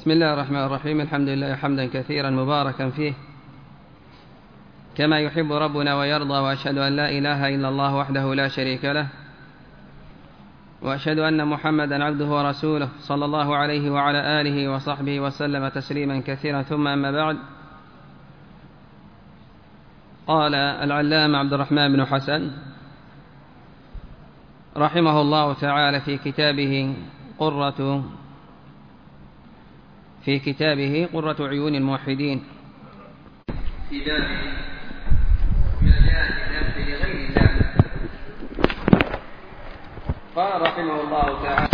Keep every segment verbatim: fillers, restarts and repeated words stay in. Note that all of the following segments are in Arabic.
بسم الله الرحمن الرحيم. الحمد لله حمدا كثيرا مباركا فيه كما يحب ربنا ويرضى، وأشهد أن لا إله إلا الله وحده لا شريك له، وأشهد أن محمدا عبده ورسوله صلى الله عليه وعلى آله وصحبه وسلم تسليما كثيرا. ثم أما بعد، قال العلامة عبد الرحمن بن حسن رحمه الله تعالى في كتابه قرة في كتابه قرة عيون الموحدين في باب ما جاء في النفس لغير الله، قال رحمه الله تعالى: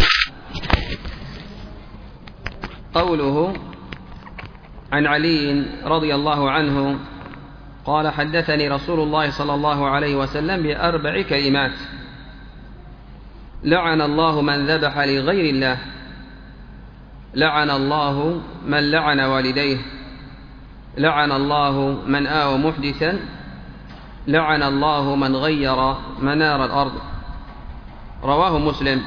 قوله عن علي رضي الله عنه قال: حدثني رسول الله صلى الله عليه وسلم بأربع كلمات: لعن الله من ذبح لغير الله، لعن الله من لعن والديه، لعن الله من آوى محدثا، لعن الله من غير منار الأرض. رواه مسلم.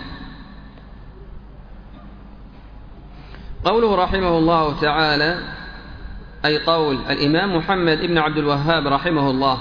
قوله رحمه الله تعالى أي قول الإمام محمد بن عبد الوهاب رحمه الله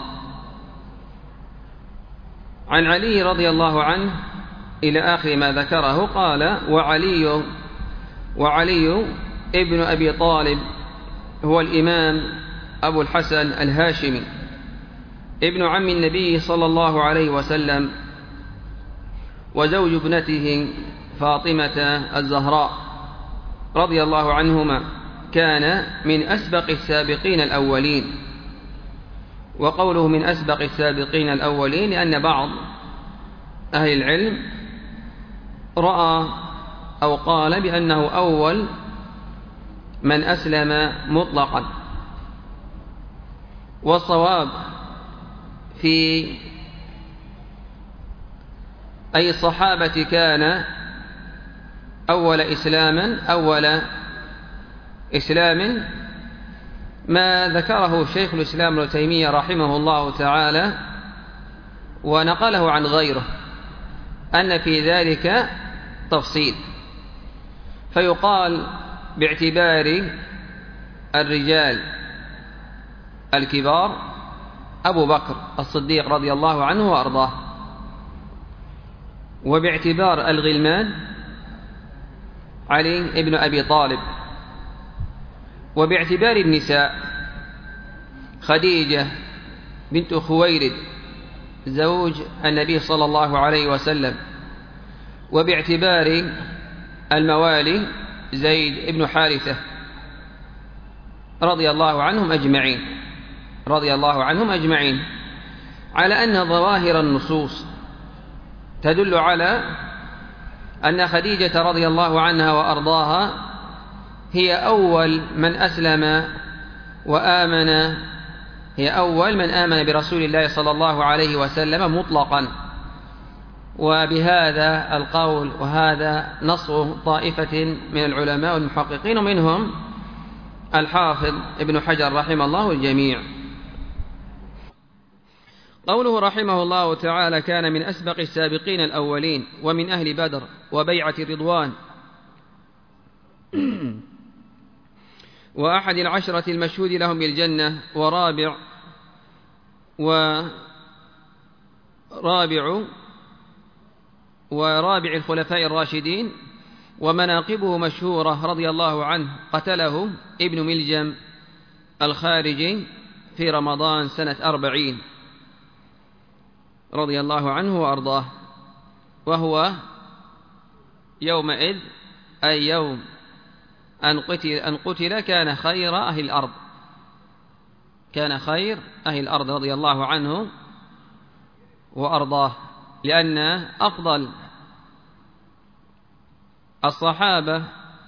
عن علي رضي الله عنه إلى آخر ما ذكره. قال: وعلي وعلي ابن أبي طالب هو الإمام أبو الحسن الهاشمي ابن عم النبي صلى الله عليه وسلم، وزوج ابنته فاطمة الزهراء رضي الله عنهما، كان من أسبق السابقين الأولين. وقوله من أسبق السابقين الأولين لأن بعض أهل العلم رأى أو قال بأنه أول من أسلم مطلقا، والصواب في أي الصحابة كان أول إسلاما أول إسلام ما ذكره شيخ الإسلام ابن تيمية رحمه الله تعالى ونقله عن غيره، أن في ذلك تفصيل، فيقال باعتبار الرجال الكبار أبو بكر الصديق رضي الله عنه وأرضاه، وباعتبار الغلمان علي ابن أبي طالب، وباعتبار النساء خديجة بنت خويلد زوج النبي صلى الله عليه وسلم، وباعتبار الموالي زيد بن حارثة رضي الله عنهم أجمعين رضي الله عنهم أجمعين على أن ظواهر النصوص تدل على أن خديجة رضي الله عنها وأرضاها هي أول من أسلم وآمن هي أول من آمن برسول الله صلى الله عليه وسلم مطلقا. وبهذا القول وهذا نص طائفة من العلماء والمحققين، ومنهم الحافظ ابن حجر رحمه الله الجميع. قوله رحمه الله تعالى: كان من أسبق السابقين الأولين ومن أهل بدر وبيعة رضوان وأحد العشرة المشهود لهم بالجنة، ورابع ورابع ورابع الخلفاء الراشدين، ومناقبه مشهورة رضي الله عنه. قتله ابن ملجم الخارجي في رمضان سنة أربعين رضي الله عنه وأرضاه، وهو يومئذ أي يوم أن قتل, أن قتل كان خير أهل الأرض كان خير أهل الأرض رضي الله عنه وأرضاه، لأن أفضل الصحابة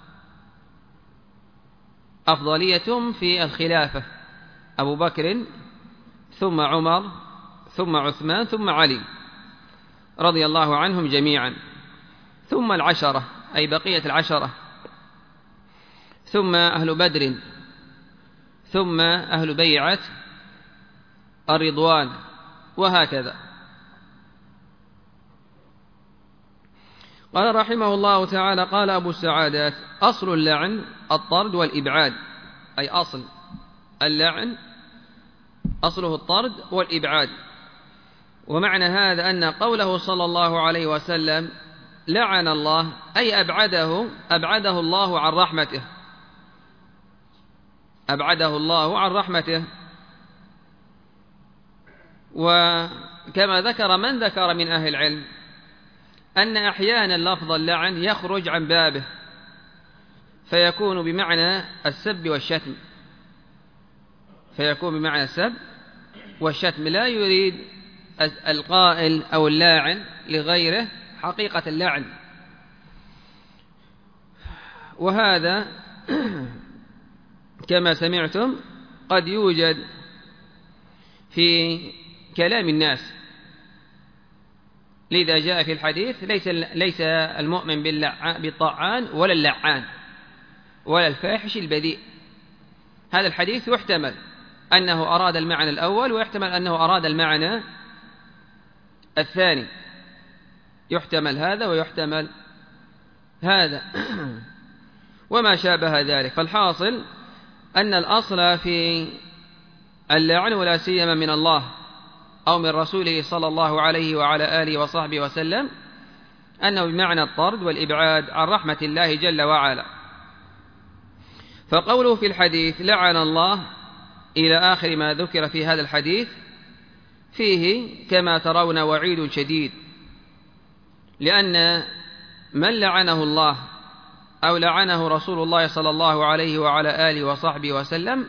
أفضلية في الخلافة أبو بكر ثم عمر ثم عثمان ثم علي رضي الله عنهم جميعا، ثم العشرة أي بقية العشرة، ثم أهل بدر، ثم أهل بيعة الرضوان، وهكذا. قال رحمه الله تعالى: قال أبو السعادات: أصل اللعن الطرد والإبعاد، أي أصل اللعن أصله الطرد والإبعاد. ومعنى هذا أن قوله صلى الله عليه وسلم لعن الله أي أبعده أبعده الله عن رحمته، أبعده الله عن رحمته. وكما ذكر من ذكر من أهل العلم أن أحيانا لفظ اللعن يخرج عن بابه فيكون بمعنى السب والشتم، فيكون بمعنى السب والشتم، لا يريد القائل أو اللاعن لغيره حقيقة اللعن. وهذا كما سمعتم قد يوجد في كلام الناس، لذا جاء في الحديث: ليس ليس المؤمن بالطاعان ولا اللعان ولا الفاحش البذيء. هذا الحديث يحتمل أنه أراد المعنى الأول، ويحتمل أنه أراد المعنى الثاني، يحتمل هذا ويحتمل هذا وما شابه ذلك. فالحاصل أن الأصل في اللعن ولا سيما من الله أو من رسوله صلى الله عليه وعلى آله وصحبه وسلم أنه بمعنى الطرد والإبعاد عن رحمة الله جل وعلا. فقوله في الحديث لعن الله إلى آخر ما ذكر في هذا الحديث فيه كما ترون وعيد شديد، لأن من لعنه الله أو لعنه رسول الله صلى الله عليه وعلى آله وصحبه وسلم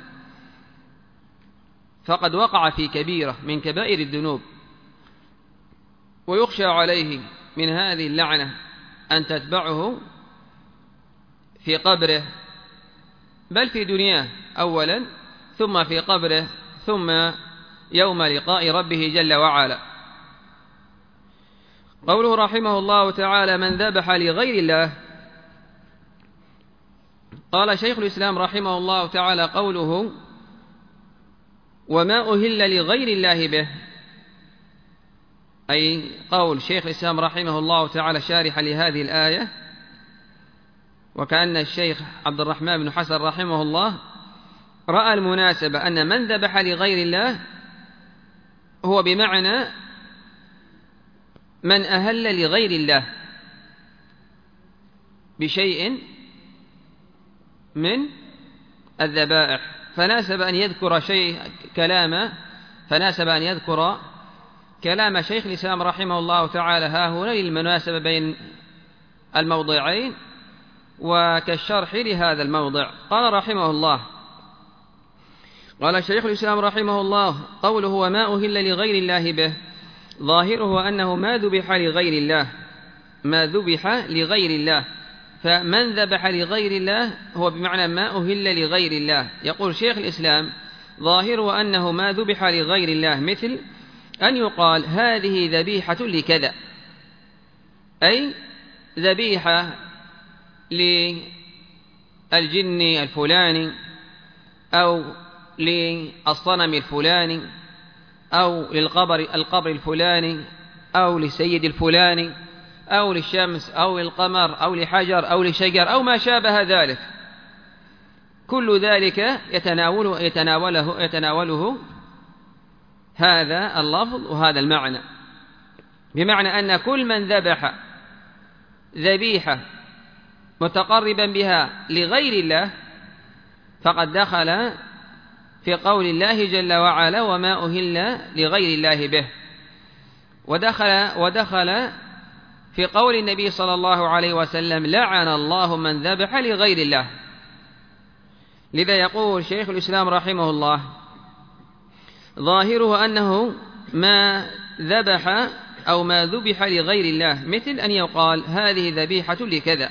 فقد وقع في كبيرة من كبائر الذنوب، ويخشى عليه من هذه اللعنة أن تتبعه في قبره، بل في دنياه أولا، ثم في قبره، ثم يوم لقاء ربه جل وعلا. قوله رحمه الله تعالى: من ذبح لغير الله. قال شيخ الإسلام رحمه الله تعالى: قوله وما أهل لغير الله به، أي قول شيخ الإسلام رحمه الله تعالى شارحا لهذه الآية، وكأن الشيخ عبد الرحمن بن حسن رحمه الله رأى المناسبة أن من ذبح لغير الله هو بمعنى من أهل لغير الله بشيء من الذبائح، فناسب أن يذكر شيء كلام فناسب أن يذكر كلام شيخ الإسلام رحمه الله تعالى ها هنا للمناسبة بين الموضعين وكالشرح لهذا الموضع. قال رحمه الله: قال شيخ الإسلام رحمه الله: قوله وما أهل لغير الله به ظاهره أنه ما ذبح لغير الله، ما ذبح لغير الله، فمن ذبح لغير الله هو بمعنى ما أهل لغير الله. يقول شيخ الإسلام: ظاهره أنه ما ذبح لغير الله، مثل أن يقال هذه ذبيحة لكذا، أي ذبيحة للجن الفلاني أو للصنم الفلاني أو للقبر القبر الفلاني أو للسيد الفلاني أو للشمس أو للقمر أو لحجر أو لشجر أو ما شابه ذلك. كل ذلك يتناوله, يتناوله, يتناوله هذا اللفظ وهذا المعنى، بمعنى أن كل من ذبح ذبيحة متقربا بها لغير الله فقد دخل في قول الله جل وعلا وما أهل لغير الله به، ودخل, ودخل في قول النبي صلى الله عليه وسلم لعن الله من ذبح لغير الله. لذا يقول شيخ الإسلام رحمه الله: ظاهره أنه ما ذبح أو ما ذبح لغير الله، مثل أن يقال هذه ذبيحة لكذا.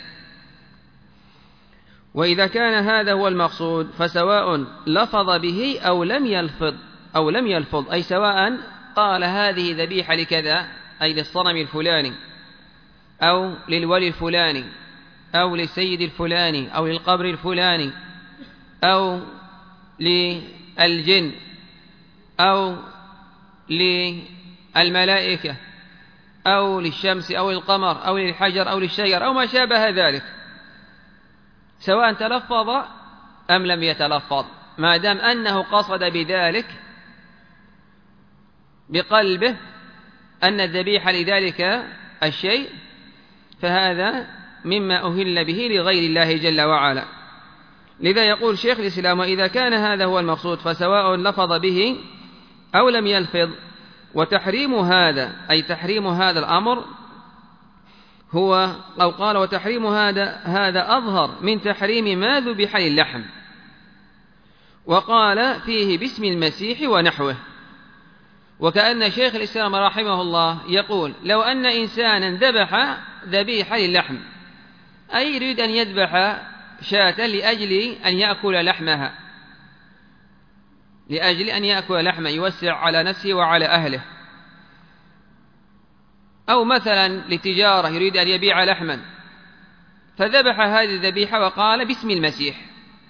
وإذا كان هذا هو المقصود فسواء لفظ به أو لم يلفظ أو لم يلفظ أي سواء قال هذه ذبيحة لكذا أي للصنم الفلاني أو للولي الفلاني أو للسيد الفلاني أو للقبر الفلاني أو للجن أو للملائكة أو للشمس أو للقمر أو للحجر أو للشجر أو ما شابه ذلك، سواء تلفظ أم لم يتلفظ، ما دام أنه قصد بذلك بقلبه أن الذبيحة لذلك الشيء، فهذا مما أهل به لغير الله جل وعلا. لذا يقول شيخ الإسلام: وإذا كان هذا هو المقصود فسواء لفظ به أو لم يلفظ. وتحريم هذا أي تحريم هذا الأمر هو، أو قال: وتحريم هذا هذا أظهر من تحريم ما ذبح للحم. وقال فيه باسم المسيح ونحوه. وكأن شيخ الإسلام رحمه الله يقول: لو أن إنسانا ذبح ذبيحة للحم، أي يريد أن يذبح شاة لأجل أن يأكل لحمها، لأجل أن يأكل لحما يوسع على نفسه وعلى أهله، أو مثلا لتجارة يريد أن يبيع لحما، فذبح هذه الذبيحة وقال باسم المسيح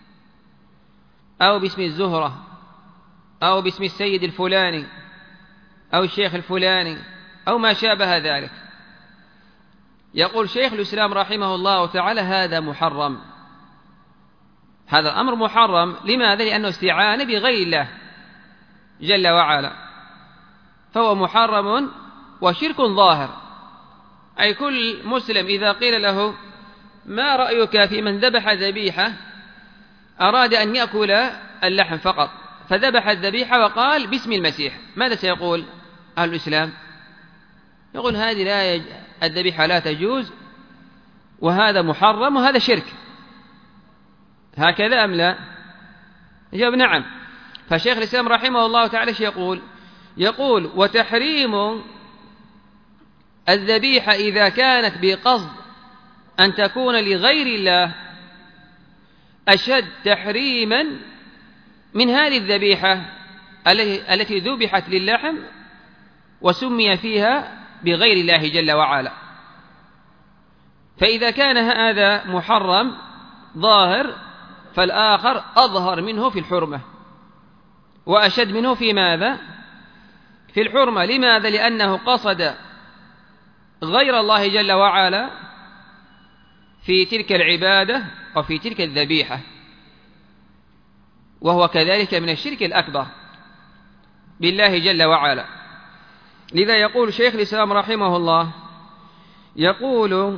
أو باسم الزهرة أو باسم السيد الفلاني أو الشيخ الفلاني أو ما شابه ذلك. يقول شيخ الإسلام رحمه الله تعالى: هذا محرم، هذا الأمر محرم. لماذا؟ لأنه استعان بغير الله جل وعلا، فهو محرم وشرك ظاهر. أي كل مسلم إذا قيل له: ما رأيك في من ذبح ذبيحة أراد أن يأكل اللحم فقط، فذبح الذبيحة وقال باسم المسيح، ماذا سيقول أهل الإسلام؟ يقول: هذه لا يج... الذبيحة لا تجوز، وهذا محرم، وهذا شرك. هكذا أم لا؟ جاب نعم. فشيخ الإسلام رحمه الله تعالى يقول يقول وتحريم الذبيحة إذا كانت بقصد أن تكون لغير الله أشد تحريما من هذه الذبيحة التي ذبحت للحم وسمي فيها بغير الله جل وعلا. فإذا كان هذا محرم ظاهر، فالآخر أظهر منه في الحرمة وأشد منه في ماذا؟ في الحرمة. لماذا؟ لأنه قصد غير الله جل وعلا في تلك العبادة وفي تلك الذبيحة، وهو كذلك من الشرك الأكبر بالله جل وعلا. لذا يقول شيخ الإسلام رحمه الله يقول: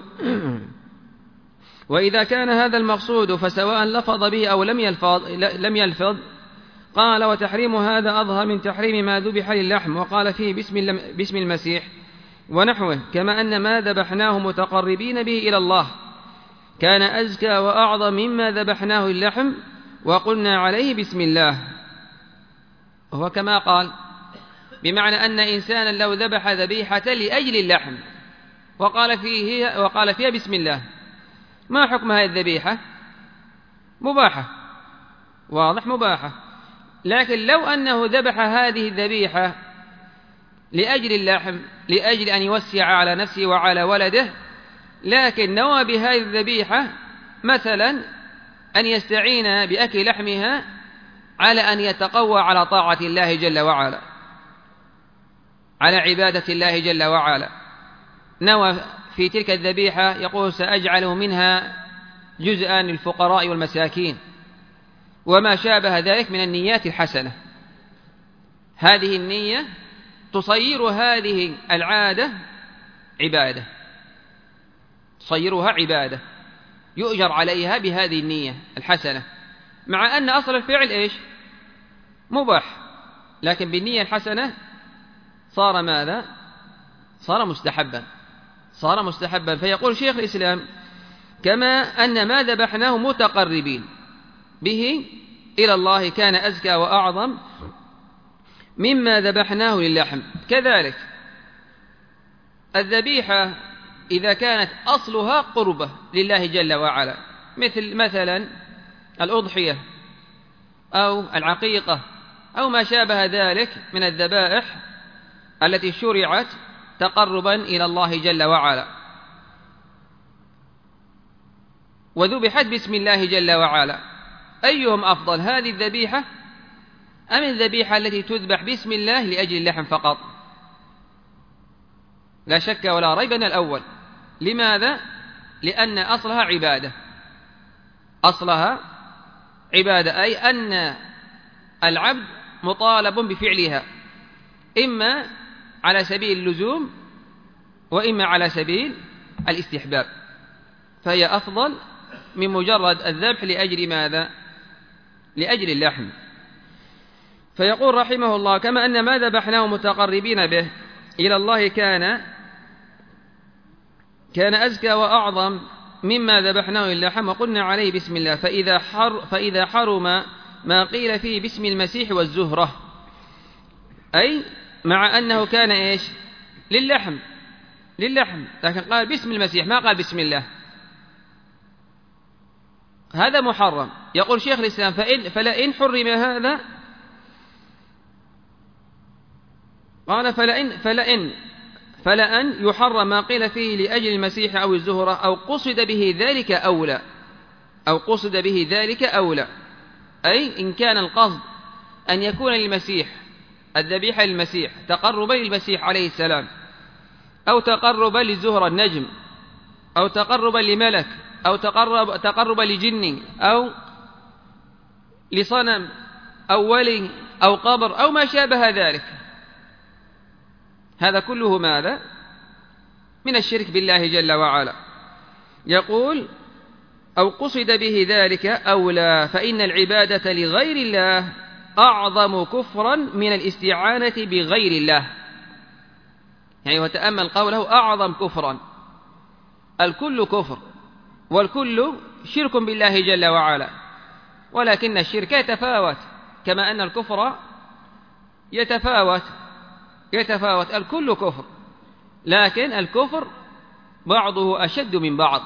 وإذا كان هذا المقصود فسواء لفظ به أو لم يلفظ, لم يلفظ قال: وتحريم هذا أظهر من تحريم ما ذبح للحم. وقال فيه باسم, باسم المسيح ونحوه، كما أن ما ذبحناه متقربين به إلى الله كان أزكى وأعظم مما ذبحناه اللحم وقلنا عليه بسم الله. هو كما قال، بمعنى أن إنسانا لو ذبح ذبيحة لأجل اللحم وقال, فيه وقال فيها بسم الله، ما حكم هذه الذبيحة؟ مباحة، واضح، مباحة. لكن لو أنه ذبح هذه الذبيحة لأجل اللحم، لأجل أن يوسع على نفسه وعلى ولده، لكن نوى بهذه الذبيحة مثلا أن يستعين بأكل لحمها على أن يتقوى على طاعة الله جل وعلا، على عبادة الله جل وعلا، نوى في تلك الذبيحة يقول: سأجعل منها جزءا للفقراء والمساكين، وما شابه ذلك من النيات الحسنة. هذه النية تصير هذه العادة عبادة، تصيرها عبادة يؤجر عليها بهذه النية الحسنة، مع أن أصل الفعل إيش؟ مباح، لكن بالنية الحسنة صار ماذا؟ صار مستحبا، صار مستحبا. فيقول شيخ الإسلام: كما أن ما ذبحناه متقربين به إلى الله كان أزكى وأعظم مما ذبحناه للحم. كذلك الذبيحة إذا كانت أصلها قربة لله جل وعلا، مثل مثلا الأضحية أو العقيقة أو ما شابه ذلك من الذبائح التي شرعت تقربا إلى الله جل وعلا، وذبحت باسم الله جل وعلا، أيهم أفضل، هذه الذبيحة أم الذبيحة التي تذبح باسم الله لأجل اللحم فقط؟ لا شك ولا ريب أن الأول. لماذا؟ لأن أصلها عبادة، أصلها عبادة، أي أن العبد مطالب بفعلها، إما على سبيل اللزوم وإما على سبيل الاستحباب، فهي أفضل من مجرد الذبح لأجل ماذا؟ لأجل اللحم. فيقول رحمه الله: كما أن ما ذبحناه متقربين به إلى الله كان كان أزكى وأعظم مما ذبحناه اللحم وقلنا عليه بسم الله، فإذا, حر فإذا حرم ما قيل فيه باسم المسيح والزهرة، أي مع أنه كان إيش؟ للحم للحم لكن قال باسم المسيح، ما قال بسم الله، هذا محرم. يقول شيخ الإسلام: فإن فلئن حرم هذا، قال فلئن فلئن فلأن يحرم ما قيل فيه لأجل المسيح أو الزهرة أو قصد به ذلك أولى أو قصد به ذلك أولى أي إن كان القصد أن يكون للمسيح الذبيحة للمسيح تقربا للمسيح عليه السلام، أو تقربا للزهرة النجم، أو تقربا لملك، أو تقرب تقربا لجن، أو لصنم، أو ولي، أو قبر، أو ما شابه ذلك، هذا كله ماذا؟ من الشرك بالله جل وعلا. يقول: أو قصد به ذلك أولى، فإن العبادة لغير الله أعظم كفرا من الاستعانة بغير الله. يعني وتأمل قوله: أعظم كفرا، الكل كفر والكل شرك بالله جل وعلا، ولكن الشرك يتفاوت كما أن الكفر يتفاوت يتفاوت الكل كفر، لكن الكفر بعضه أشد من بعض.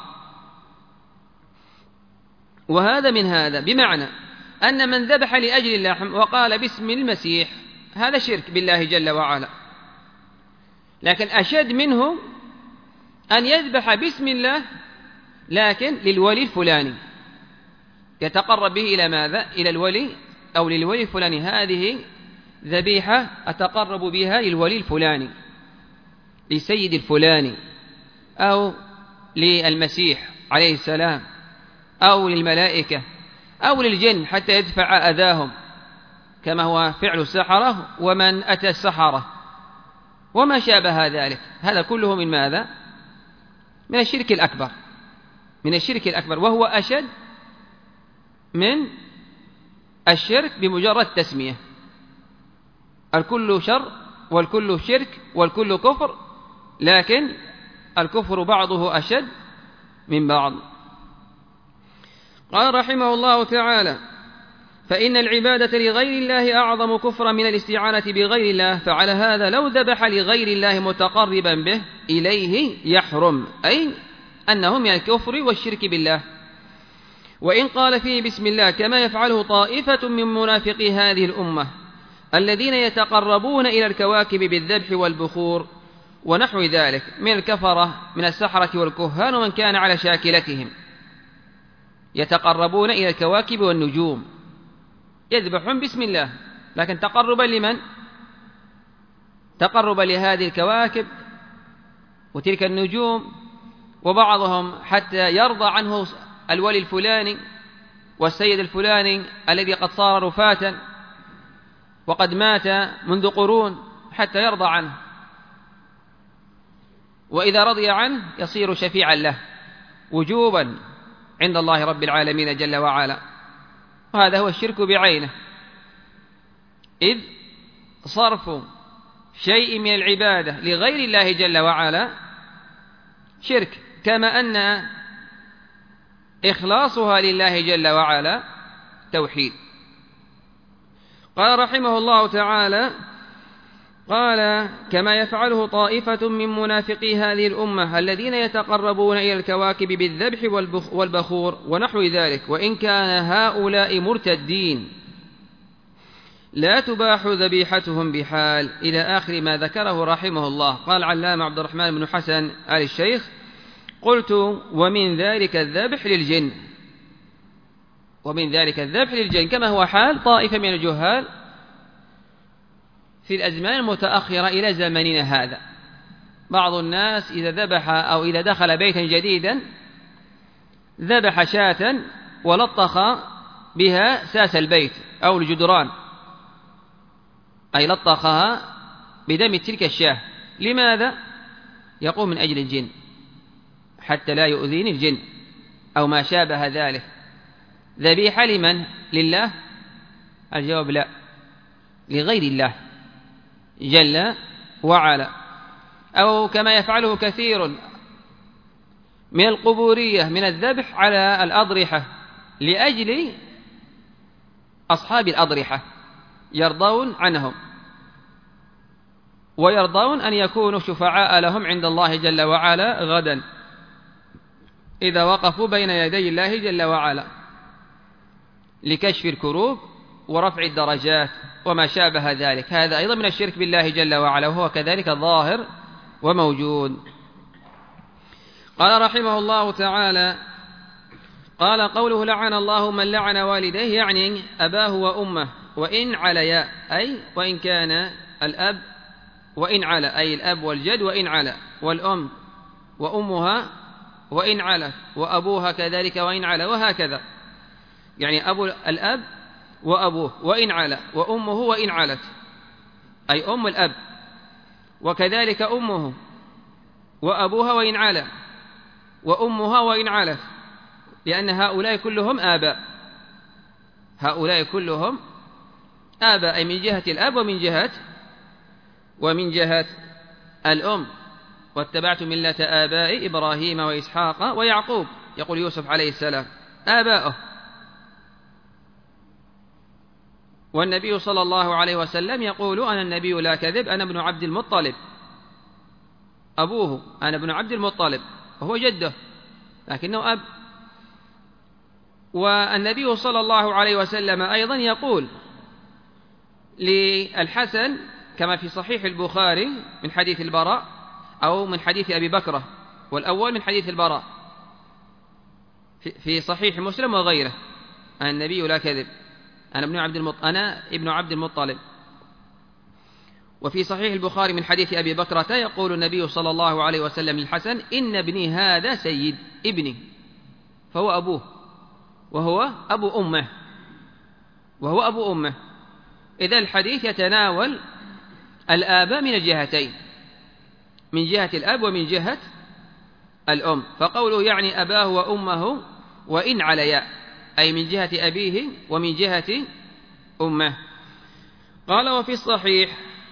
وهذا من هذا، بمعنى أن من ذبح لأجل اللحم وقال باسم المسيح هذا شرك بالله جل وعلا، لكن أشد منه أن يذبح باسم الله لكن للولي الفلاني، يتقرب به إلى ماذا؟ إلى الولي أو للولي الفلاني، هذه ذبيحة أتقرب بها للولي الفلاني، لسيد الفلاني، أو للمسيح عليه السلام، أو للملائكة، أو للجن حتى يدفع أذاهم، كما هو فعل السحرة ومن أتى السحرة وما شابه ذلك. هذا كله من ماذا؟ من الشرك الأكبر، من الشرك الأكبر، وهو أشد من الشرك بمجرد تسمية. الكل شر والكل شرك والكل كفر، لكن الكفر بعضه أشد من بعض. قال رحمه الله تعالى: فإن العبادة لغير الله أعظم كفرا من الاستعانة بغير الله، فعلى هذا لو ذبح لغير الله متقربا به إليه يحرم، أي أنه من الكفر والشرك بالله. وإن قال فيه بسم الله كما يفعله طائفة من منافقي هذه الأمة الذين يتقربون إلى الكواكب بالذبح والبخور ونحو ذلك من الكفرة من السحرة والكهان ومن كان على شاكلتهم، يتقربون إلى الكواكب والنجوم، يذبحون بسم الله لكن تقربا لمن؟ تقربا لهذه الكواكب وتلك النجوم، وبعضهم حتى يرضى عنه الولي الفلاني والسيد الفلاني الذي قد صار رفاتا وقد مات منذ قرون حتى يرضى عنه، وإذا رضي عنه يصير شفيعا له وجوبا عند الله رب العالمين جل وعلا. وهذا هو الشرك بعينه، إذ صرف شيء من العبادة لغير الله جل وعلا شرك، كما أن إخلاصها لله جل وعلا توحيد. قال رحمه الله تعالى: قال كما يفعله طائفة من منافقي هذه الأمة الذين يتقربون إلى الكواكب بالذبح والبخور ونحو ذلك، وإن كان هؤلاء مرتدين لا تباح ذبيحتهم بحال، إلى آخر ما ذكره رحمه الله. قال علامة عبد الرحمن بن حسن آل الشيخ: قلت ومن ذلك الذبح للجن، ومن ذلك الذبح للجن كما هو حال طائفة من الجهال في الأزمان المتأخرة إلى زمننا هذا، بعض الناس إذا ذبح أو إذا دخل بيتا جديدا ذبح شاة ولطخ بها ساس البيت أو الجدران، أي لطخها بدم تلك الشاة. لماذا؟ يقول من أجل الجن، حتى لا يؤذيني الجن أو ما شابه ذلك. ذبيحة لمن؟ لله؟ الجواب لا، لغير الله جل وعلا. أو كما يفعله كثير من القبورية من الذبح على الأضرحة لأجل أصحاب الأضرحة، يرضون عنهم ويرضون أن يكونوا شفعاء لهم عند الله جل وعلا غدا إذا وقفوا بين يدي الله جل وعلا لكشف الكروب ورفع الدرجات وما شابه ذلك. هذا أيضا من الشرك بالله جل وعلا، وهو كذلك ظاهر وموجود. قال رحمه الله تعالى: قال قوله لعن الله من لعن والديه، يعني أباه وأمه وإن عليا، أي وإن كان الأب وإن على، أي الأب والجد وإن على، والأم وأمها وإن على، وأبوها كذلك وإن على، وهكذا. يعني أبو الأب وأبوه وإن على، وأمه وإن علت، أي أم الأب، وكذلك أمه وأبوها وإن على، وأمها وإن علت، لأن هؤلاء كلهم آباء، هؤلاء كلهم آباء، أي من جهة الأب ومن جهة ومن جهة الأم. واتبعت ملة آباء إبراهيم وإسحاق ويعقوب، يقول يوسف عليه السلام آباؤه. والنبي صلى الله عليه وسلم يقول: أنا النبي لا كذب، أنا ابن عبد المطلب. أبوه أنا ابن عبد المطلب، وهو جده لكنه أب. والنبي صلى الله عليه وسلم أيضا يقول للحسن كما في صحيح البخاري من حديث البراء، أو من حديث أبي بكرة، والأول من حديث البراء في صحيح مسلم وغيره: أنا النبي لا كذب، أنا ابن عبد المطلب، أنا ابن عبد المطلب. وفي صحيح البخاري من حديث أبي بكرة يقول النبي صلى الله عليه وسلم للحسن: إن ابني هذا سيد ابني، فهو أبوه وهو أبو أمه، وهو أبو أمه. إذا الحديث يتناول الآباء من الجهتين، من جهة الأب ومن جهة الأم. فقوله يعني أباه وأمه وإن عليا، أي من جهة أبيه ومن جهة أمه. قال: وفي الصحيح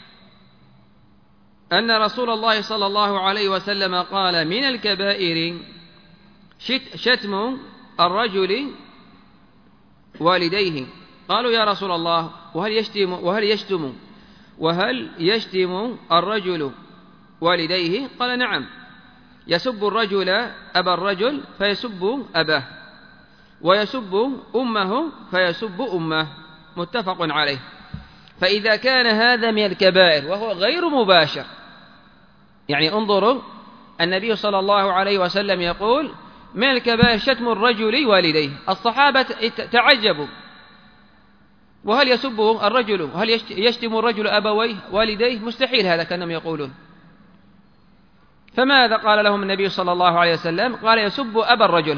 أن رسول الله صلى الله عليه وسلم قال: من الكبائر شتم الرجل والديه. قالوا: يا رسول الله، وهل يشتم وهل يشتم وهل يشتم الرجل والديه؟ قال: نعم، يسب الرجل أبا الرجل فيسب أباه، ويسب أمه فيسب أمه، متفق عليه. فإذا كان هذا من الكبائر وهو غير مباشر، يعني انظروا، النبي صلى الله عليه وسلم يقول: من الكبائر شتم الرجل والديه. الصحابة تعجبوا: وهل يسب الرجل وهل يشتم الرجل أبويه والديه؟ مستحيل هذا، كانهم يقولون. فماذا قال لهم النبي صلى الله عليه وسلم؟ قال: يسب أبا الرجل.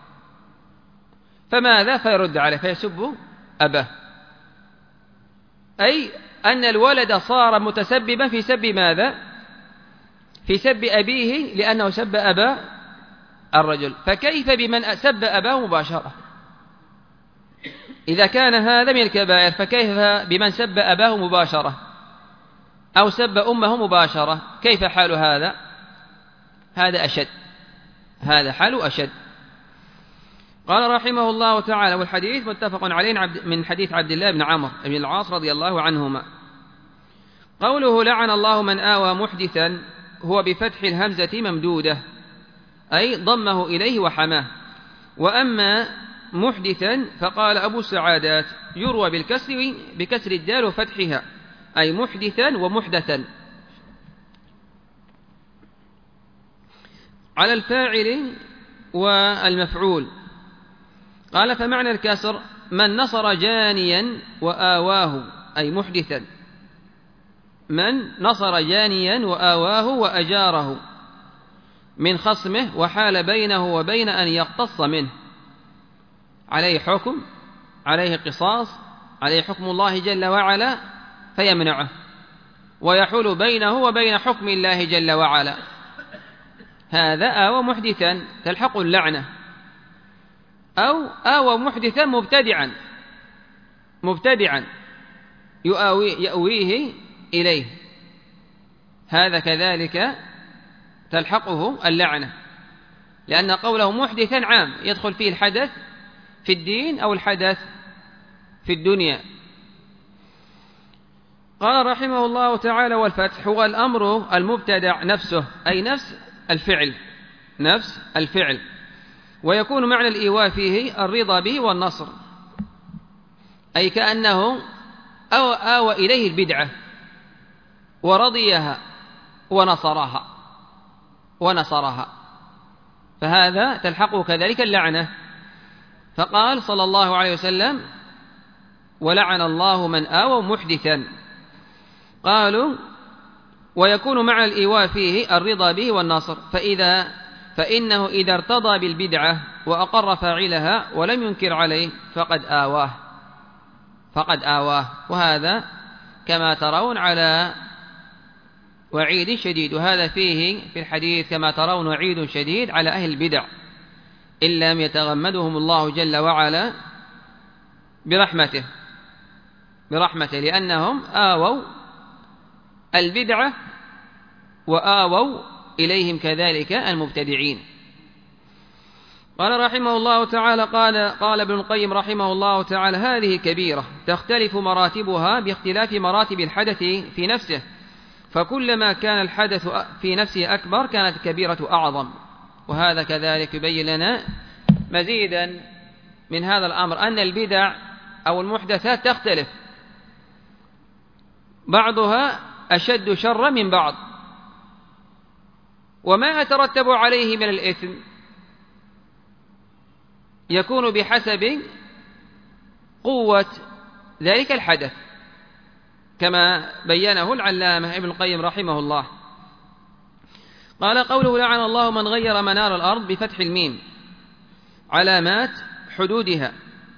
فماذا؟ فيرد عليه فيسب أباه، أي أن الولد صار متسببا في سب ماذا؟ في سب أبيه، لأنه سب أبا الرجل. فكيف بمن سب أباه مباشرة؟ إذا كان هذا من الكبائر، فكيف بمن سب أباه مباشرة أو سب أمه مباشرة؟ كيف حال هذا؟ هذا أشد، هذا حال أشد. قال رحمه الله تعالى: والحديث متفق عليه من حديث عبد الله بن عمرو بن العاص رضي الله عنهما. قوله لعن الله من آوى محدثا، هو بفتح الهمزة ممدودة، أي ضمه إليه وحماه. وأما محدثا فقال أبو السعادات: يروى بالكسر بكسر الدال وفتحها، أي محدثا ومحدثا. على الفاعل والمفعول. قال: فمعنى الكسر من نصر جانيا وآواه، أي محدثا، من نصر جانيا وآواه وأجاره من خصمه وحال بينه وبين أن يقتص منه، عليه حكم، عليه قصاص، عليه حكم الله جل وعلا فيمنعه، ويحول بينه وبين حكم الله جل وعلا. هذا آوى محدثا تلحق اللعنة، أو آوى محدثا مبتدعا مبتدعا يؤوي يأويه إليه، هذا كذلك تلحقه اللعنة، لأن قوله محدثا عام يدخل فيه الحدث في الدين أو الحدث في الدنيا. قال رحمه الله تعالى: والفتح هو الأمر المبتدع نفسه، أي نفس الفعل نفس الفعل ويكون معنى الإيواء فيه الرضا به والنصر، أي كأنه أو آوى إليه البدعة ورضيها ونصرها ونصرها فهذا تلحقه كذلك اللعنة. فقال صلى الله عليه وسلم: ولعن الله من آوى محدثا. قالوا: ويكون معنى الإيواء فيه الرضا به والنصر، فإذا فإنه إذا ارتضى بالبدعة وأقر فاعلها ولم ينكر عليه فقد آواه فقد آواه وهذا كما ترون على وعيد شديد، وهذا فيه في الحديث كما ترون وعيد شديد على أهل البدع إن لم يتغمدهم الله جل وعلا برحمته برحمته لأنهم آووا البدعة وآووا إليهم كذلك المبتدعين. قال رحمه الله تعالى: قال قال ابن القيم رحمه الله تعالى: هذه كبيرة تختلف مراتبها باختلاف مراتب الحدث في نفسه، فكلما كان الحدث في نفسه أكبر كانت الكبيرة أعظم. وهذا كذلك يبين لنا مزيدا من هذا الأمر أن البدع أو المحدثات تختلف، بعضها أشد شرا من بعض، وما يترتب عليه من الإثم يكون بحسب قوة ذلك الحدث، كما بينه العلامة ابن القيم رحمه الله. قال: قوله: لعن الله من غير منار الأرض بفتح الميم، علامات حدودها،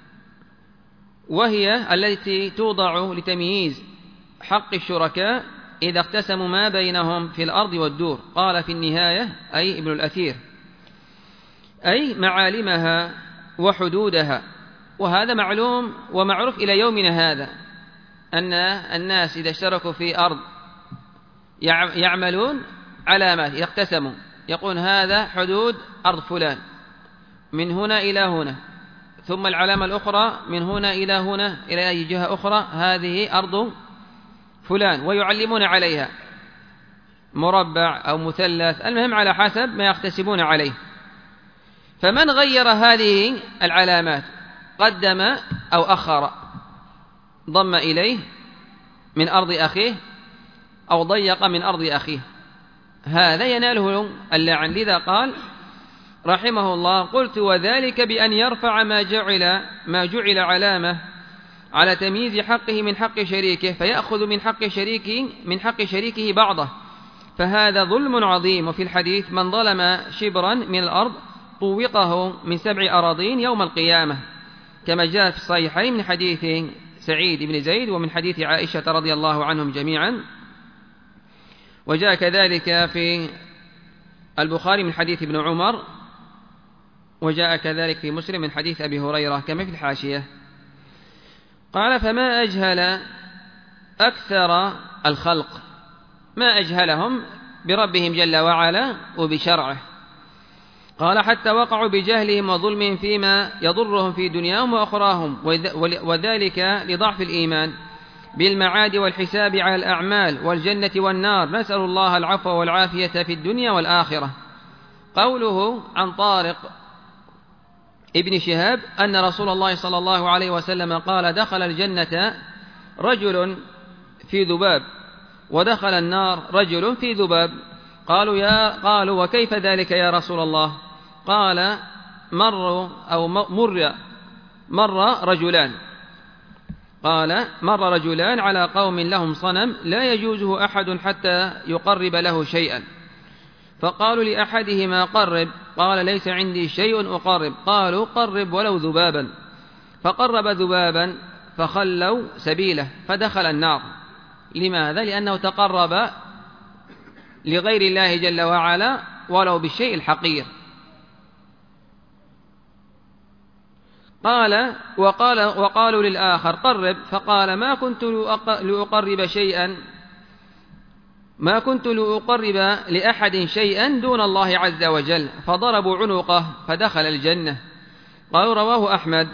وهي التي توضع لتمييز حق الشركاء إذا اقتسموا ما بينهم في الأرض والدور. قال في النهاية أي ابن الأثير: أي معالمها وحدودها. وهذا معلوم ومعروف إلى يومنا هذا أن الناس إذا اشتركوا في أرض يعملون علامات، إذا اقتسموا يقول هذا حدود أرض فلان من هنا إلى هنا، ثم العلامة الأخرى من هنا إلى هنا إلى أي جهة أخرى هذه أرض فلان، ويعلمون عليها مربع أو مثلث، المهم على حسب ما يقتسمون عليه. فمن غير هذه العلامات قدم أو أخر، ضم إليه من أرض أخيه أو ضيق من أرض أخيه، هذا يناله اللعن. لذا قال رحمه الله: قلت: وذلك بأن يرفع ما جعل ما جعل علامة على تمييز حقه من حق شريكه، فيأخذ من حق شريكه من حق شريكه بعضه، فهذا ظلم عظيم. وفي الحديث: من ظلم شبرا من الأرض طوقه من سبع أراضين يوم القيامة، كما جاء في الصحيحين من حديث سعيد بن زيد ومن حديث عائشة رضي الله عنهم جميعا، وجاء كذلك في البخاري من حديث ابن عمر، وجاء كذلك في مسلم من حديث أبي هريرة كما في الحاشية. قال: فما أجهل أكثر الخلق، ما أجهلهم بربهم جل وعلا وبشرعه. قال: حتى وقعوا بجهلهم وظلمهم فيما يضرهم في دنياهم وأخراهم، وذلك لضعف الإيمان بالمعاد والحساب على الأعمال والجنة والنار، نسأل الله العفو والعافية في الدنيا والآخرة. قوله عن طارق ابن شهاب أن رسول الله صلى الله عليه وسلم قال: دخل الجنة رجل في ذباب، ودخل النار رجل في ذباب. قالوا يا قالوا وكيف ذلك يا رسول الله؟ قال: مر أو مر مر رجلان، قال مر رجلان على قوم لهم صنم لا يجوزه أحد حتى يقرب له شيئا، فقالوا لأحدهما قرب، قال ليس عندي شيء أقرب، قالوا قرب ولو ذبابا، فقرب ذبابا فخلوا سبيله فدخل النار. لماذا؟ لأنه تقرب لغير الله جل وعلا ولو بالشيء الحقير. قال وقال وقالوا للآخر قرب، فقال ما كنت لأقرب شيئا ما كنت لأقرب لأحد شيئا دون الله عز وجل، فضربوا عنقه فدخل الجنة. قالوا رواه أحمد.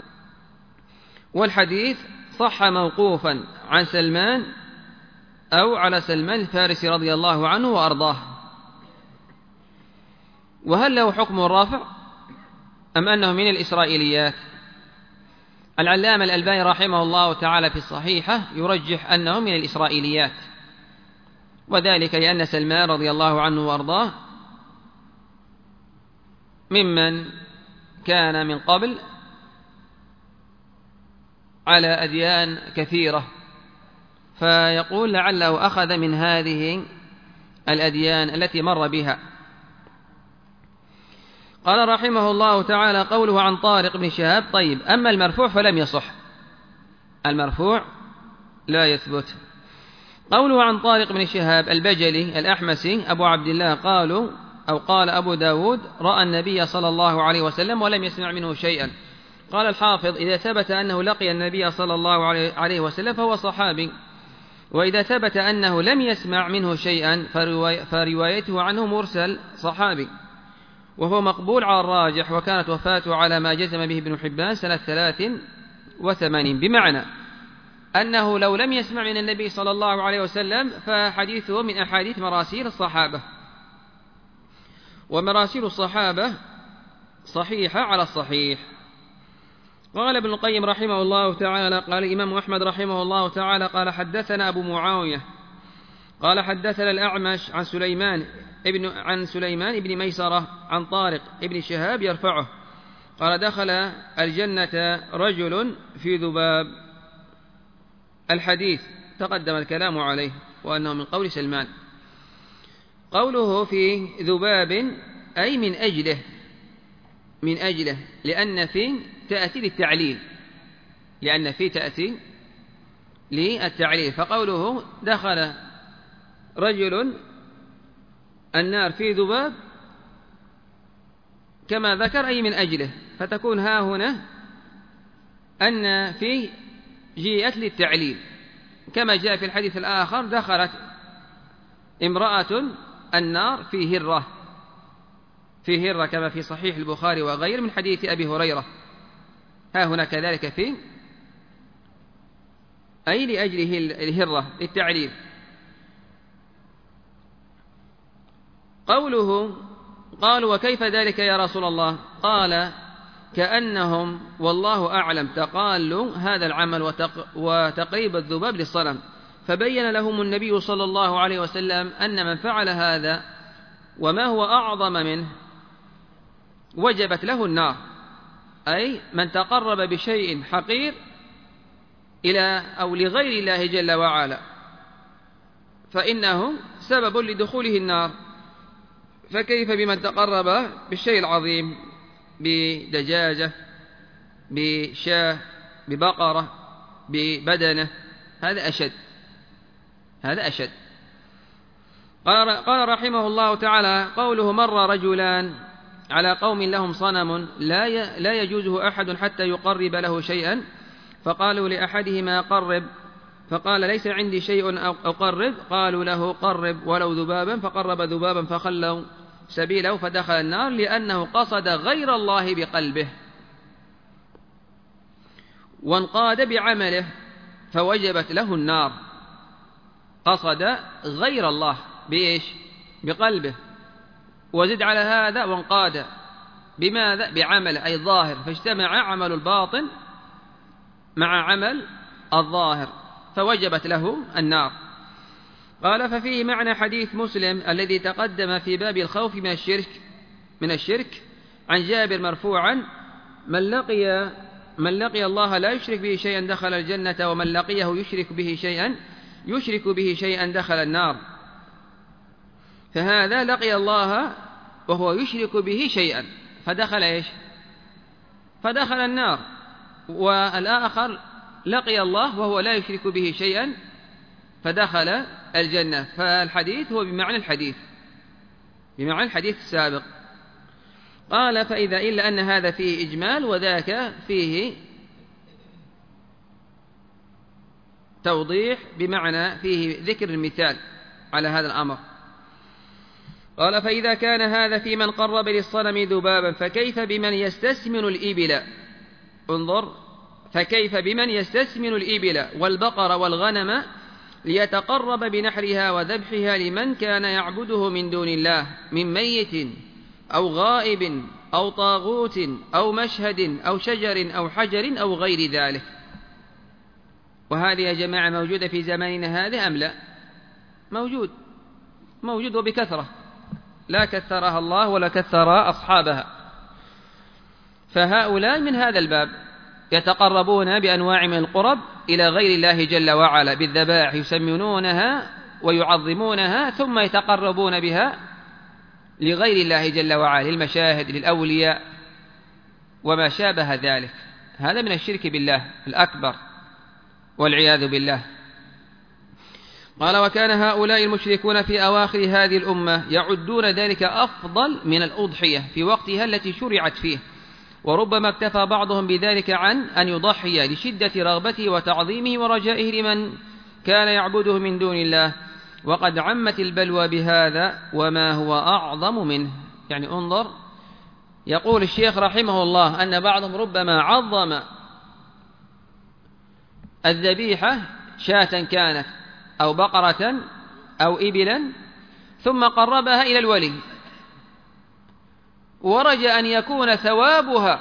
والحديث صح موقوفا عن سلمان أو على سلمان الفارسي رضي الله عنه وأرضاه. وهل له حكم الرافع أم أنه من الإسرائيليات؟ العلامة الألباني رحمه الله تعالى في الصحيحة يرجح أنه من الإسرائيليات، وذلك لأن سلمان رضي الله عنه وأرضاه ممن كان من قبل على أديان كثيرة، فيقول لعله أخذ من هذه الأديان التي مر بها. قال رحمه الله تعالى قوله عن طارق بن شهاب. طيب، أما المرفوع فلم يصح، المرفوع لا يثبت. قوله عن طارق بن شهاب البجلي الأحمسي أبو عبد الله قالوا أو قال أبو داود رأى النبي صلى الله عليه وسلم ولم يسمع منه شيئا. قال الحافظ إذا ثبت أنه لقي النبي صلى الله عليه وسلم فهو صحابي، وإذا ثبت أنه لم يسمع منه شيئا فروايته عنه مرسل صحابي، وهو مقبول على الراجح. وكانت وفاته على ما جزم به ابن حبان سنة ثلاث وثمانين، بمعنى أنه لو لم يسمع من النبي صلى الله عليه وسلم فحديثه من أحاديث مراسيل الصحابة، ومراسيل الصحابة صحيحة على الصحيح. قال ابن القيم رحمه الله تعالى قال الإمام أحمد رحمه الله تعالى قال حدثنا أبو معاوية قال حدثنا الأعمش عن سليمان ابن عن سليمان ابن ميسرة عن طارق ابن شهاب يرفعه قال دخل الجنة رجل في ذباب. الحديث تقدم الكلام عليه وأنه من قول سلمان. قوله في ذباب أي من أجله من أجله لأن في تأتي للتعليل لأن في تأتي للتعليل فقوله دخل رجل النار في ذباب كما ذكر أي من أجله، فتكون ها هنا أن في جيئت للتعليل، كما جاء في الحديث الآخر دخلت امرأة النار في هرة في هرة كما في صحيح البخاري وغير من حديث أبي هريرة. ها هنا كذلك في أي لأجله الهرة للتعليل. قوله قالوا وكيف ذلك يا رسول الله؟ قال كأنهم والله أعلم تقالوا هذا العمل وتقريب الذباب للصنم، فبين لهم النبي صلى الله عليه وسلم أن من فعل هذا وما هو أعظم منه وجبت له النار، أي من تقرب بشيء حقير إلى أو لغير الله جل وعلا فإنه سبب لدخوله النار، فكيف بمن تقرب بالشيء العظيم بدجاجة بشاة ببقرة ببدنة؟ هذا أشد هذا أشد. قال, قال رحمه الله تعالى قوله مر رجلان على قوم لهم صنم لا لا يجوزه أحد حتى يقرب له شيئا، فقالوا لأحدهما قرب، فقال ليس عندي شيء أقرب، قالوا له قرب ولو ذبابا، فقرب ذبابا فخلوا سبيله فدخل النار لأنه قصد غير الله بقلبه وانقاد بعمله فوجبت له النار. قصد غير الله بإيش؟ بقلبه، وزد على هذا وانقاد بماذا؟ بعمل أي ظاهر، فاجتمع عمل الباطن مع عمل الظاهر فوجبت له النار. قال ففيه معنى حديث مسلم الذي تقدم في باب الخوف من الشرك من الشرك عن جابر مرفوعا من لقي من لقي الله لا يشرك به شيئا دخل الجنة، ومن لقيه يشرك به شيئا يشرك به شيئا دخل النار. فهذا لقي الله وهو يشرك به شيئا فدخل إيش؟ فدخل النار. والآخر لقي الله وهو لا يشرك به شيئا فدخل الجنة. فالحديث هو بمعنى الحديث بمعنى الحديث السابق. قال: فإذا إلا أن هذا فيه إجمال وذاك فيه توضيح، بمعنى فيه ذكر المثال على هذا الأمر. قال: فإذا كان هذا في من قرب للصنم ذبابا فكيف بمن يستسمن الإبل؟ انظر، فكيف بمن يستسمن الإبل والبقر والغنم ليتقرب بنحرها وذبحها لمن كان يعبده من دون الله من ميت أو غائب أو طاغوت أو مشهد أو شجر أو حجر أو غير ذلك. وهذه يا جماعة موجودة في زماننا هذا أم لا؟ موجود موجود وبكثرة، لا كثرها الله ولا كثر أصحابها. فهؤلاء من هذا الباب يتقربون بأنواع من القرب إلى غير الله جل وعلا بالذبائح، يسمنونها ويعظمونها ثم يتقربون بها لغير الله جل وعلا، للمشاهد، للأولياء وما شابه ذلك. هذا من الشرك بالله الأكبر والعياذ بالله. قال: وكان هؤلاء المشركون في أواخر هذه الأمة يعدون ذلك أفضل من الأضحية في وقتها التي شرعت فيه، وربما اكتفى بعضهم بذلك عن أن يضحي لشدة رغبته وتعظيمه ورجائه لمن كان يعبده من دون الله، وقد عمت البلوى بهذا وما هو أعظم منه. يعني انظر، يقول الشيخ رحمه الله أن بعضهم ربما عظم الذبيحة، شاة كانت أو بقرة أو إبلا، ثم قربها إلى الولي ورجى أن يكون ثوابها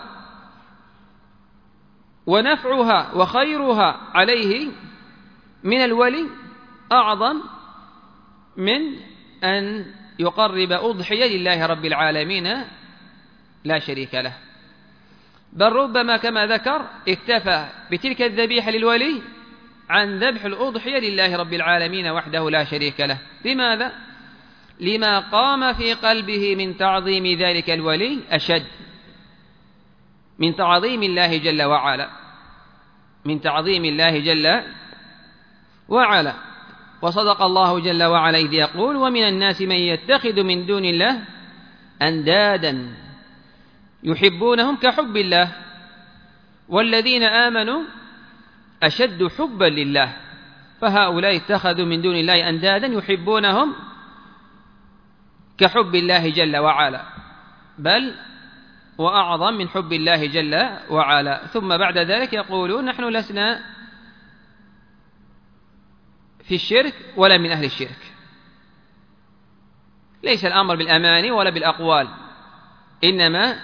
ونفعها وخيرها عليه من الولي أعظم من أن يقرب أضحية لله رب العالمين لا شريك له. بل ربما كما ذكر اكتفى بتلك الذبيحة للولي عن ذبح الأضحية لله رب العالمين وحده لا شريك له. لماذا؟ لما قام في قلبه من تعظيم ذلك الولي أشد من تعظيم الله جل وعلا من تعظيم الله جل وعلا. وصدق الله جل وعلا إذ يقول: ومن الناس من يتخذ من دون الله أندادا يحبونهم كحب الله والذين آمنوا أشد حبا لله. فهؤلاء اتخذوا من دون الله أندادا يحبونهم كحب الله جل وعلا، بل وأعظم من حب الله جل وعلا. ثم بعد ذلك يقولون: نحن لسنا في الشرك ولا من أهل الشرك. ليس الأمر بالأماني ولا بالأقوال، إنما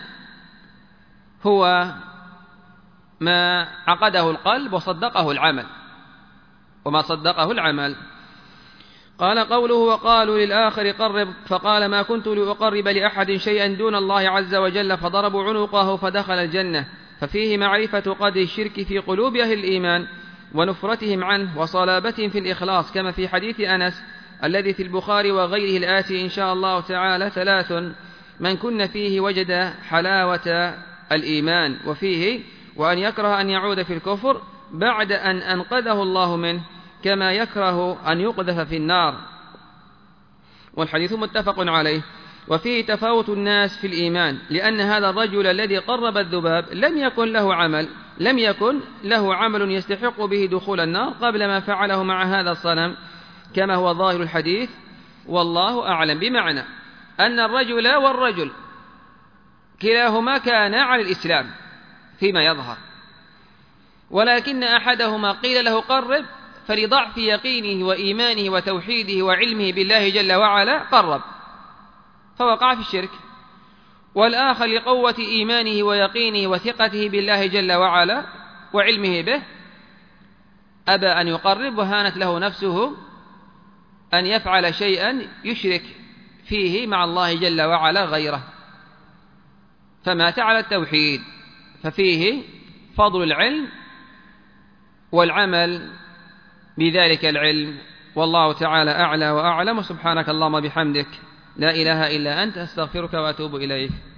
هو ما عقده القلب وصدقه العمل وما صدقه العمل. قال: قوله: وقالوا للآخر قرب، فقال: ما كنت لأقرب لأحد شيئا دون الله عز وجل، فضربوا عنقه فدخل الجنة. ففيه معرفة قدر الشرك في قلوب أهل الإيمان ونفرتهم عنه وصلابتهم في الإخلاص، كما في حديث أنس الذي في البخاري وغيره الآتي إن شاء الله تعالى: ثلاث من كن فيه وجد حلاوة الإيمان، وفيه: وأن يكره أن يعود في الكفر بعد أن أنقذه الله منه، كما يكره أن يقذف في النار. والحديث متفق عليه. وفيه تفاوت الناس في الإيمان، لأن هذا الرجل الذي قرب الذباب لم يكن له عمل لم يكن له عمل يستحق به دخول النار قبل ما فعله مع هذا الصنم، كما هو ظاهر الحديث والله أعلم. بمعنى أن الرجل والرجل كلاهما كان على الإسلام فيما يظهر، ولكن أحدهما قيل له قرب، فلضعف يقينه وإيمانه وتوحيده وعلمه بالله جل وعلا قرب فوقع في الشرك، والآخر لقوة إيمانه ويقينه وثقته بالله جل وعلا وعلمه به أبى أن يقرب، وهانت له نفسه أن يفعل شيئا يشرك فيه مع الله جل وعلا غيره، فمات على التوحيد. ففيه فضل العلم والعمل بذلك العلم. والله تعالى أعلى وأعلم. سبحانك اللهم بحمدك لا إله إلا أنت أستغفرك وأتوب إليك.